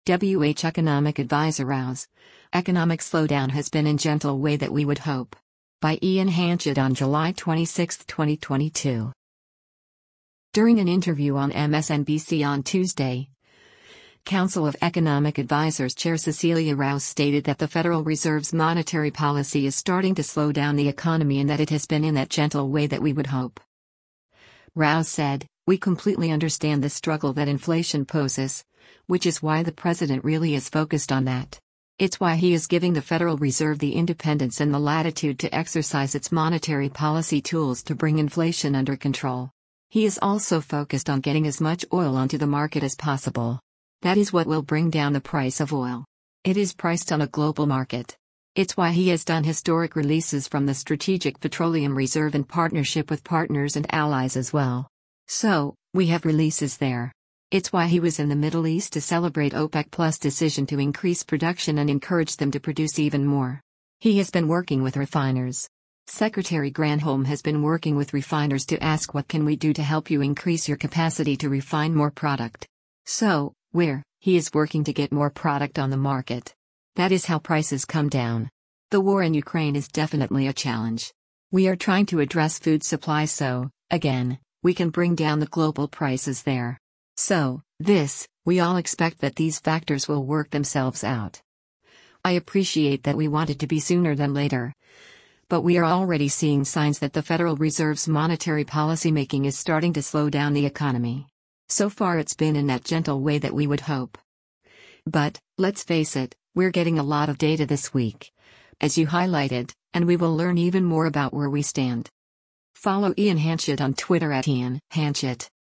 WH Economic Advisor Rouse. Economic slowdown has been in gentle way that we would hope. By Ian Hanchett on July 26, 2022. During an interview on MSNBC on Tuesday, Council of Economic Advisors Chair Cecilia Rouse stated that the Federal Reserve's monetary policy is starting to slow down the economy and that it has been in that gentle way that we would hope. Rouse said, "We completely understand the struggle that inflation poses, which is why the president really is focused on that. It's why he is giving the Federal Reserve the independence and the latitude to exercise its monetary policy tools to bring inflation under control. He is also focused on getting as much oil onto the market as possible. That is what will bring down the price of oil. It is priced on a global market. It's why he has done historic releases from the Strategic Petroleum Reserve in partnership with partners and allies as well. So, we have releases there. It's why he was in the Middle East to celebrate OPEC+ decision to increase production and encourage them to produce even more. He has been working with refiners. Secretary Granholm has been working with refiners to ask what can we do to help you increase your capacity to refine more product. So, he is working to get more product on the market. That is how prices come down. The war in Ukraine is definitely a challenge. We are trying to address food supply so, again, we can bring down the global prices there. So, we all expect that these factors will work themselves out. I appreciate that we want it to be sooner than later. But we are already seeing signs that the Federal Reserve's monetary policy making is starting to slow down the economy. So far it's been in that gentle way that we would hope. But, let's face it, we're getting a lot of data this week, as you highlighted, and we will learn even more about where we stand." Follow Ian Hanchett on Twitter @IanHanchett.